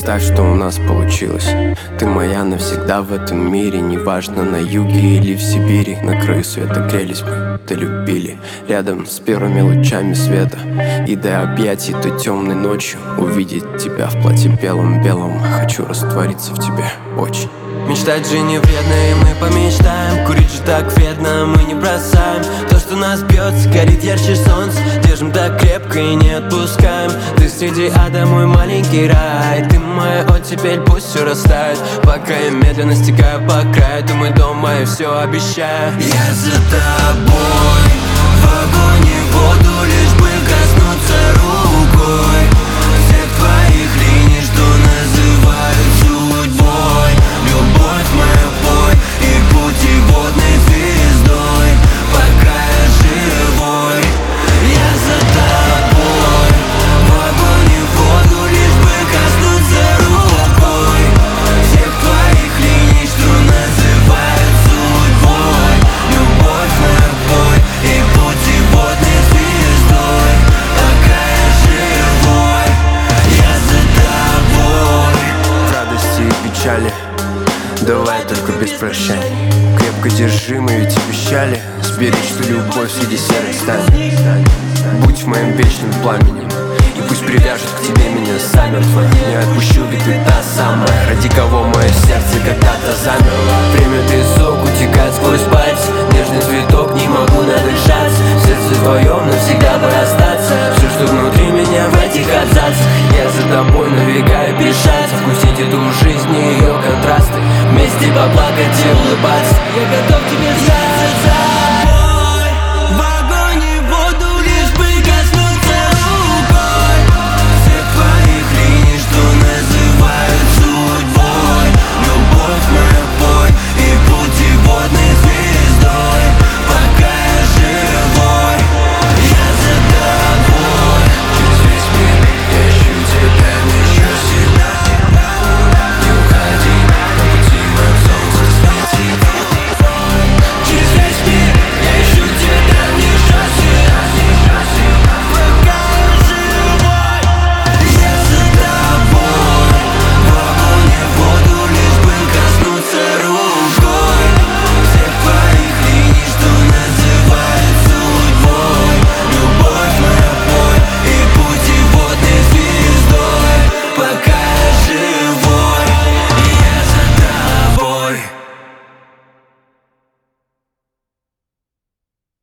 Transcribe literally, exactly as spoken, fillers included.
Представь, что у нас получилось. Ты моя навсегда в этом мире. Неважно, на юге или в Сибири. На краю света грелись мы, да любили. Рядом с первыми лучами света. И до объятий той темной ночью увидеть тебя в платье белом-белом. Хочу раствориться в тебе очень. Мечтать же не вредно, и мы помечтаем. Курить же так вредно, мы не бросаем. То, что нас бьется, горит ярче солнца. Держим так крепко и не отпускаем. Ты среди ада, мой маленький рай. Ты моя оттепель, пусть все растает. Пока я медленно стекаю по краю. Ты мой дом, мое все обещаю. Я за тобой, в огонь и воду, лишь бы коснуться рукой всех твоих линий, что называют судьбой. Любовь моя бой и путеводной звездой, пока я живой. Я за тобой, в огонь и воду, лишь бы коснуться рукой всех твоих линий, что называют судьбой. Любовь моя бой и путеводной звездой, пока я живой. Я за тобой. В радости и печали давай только без прощаний. Крепко держи, мы ведь обещали сберечь ту любовь среди серых сталей. Будь моим вечным пламенем, и пусть привяжет к тебе меня замертво. Не отпущу, ведь ты та самая, ради кого мое сердце когда-то замерло. Время песок утекает сквозь пальцы. Нежный цветок, не могу надышаться. В сердце твоем навсегда бы остаться. Все, что внутри меня в этих абзацах. Я за тобой навигаю бежать, вкусить эту жизнь и ее контрасты. Вместе поплакать и улыбаться. Я готов тебе взяться.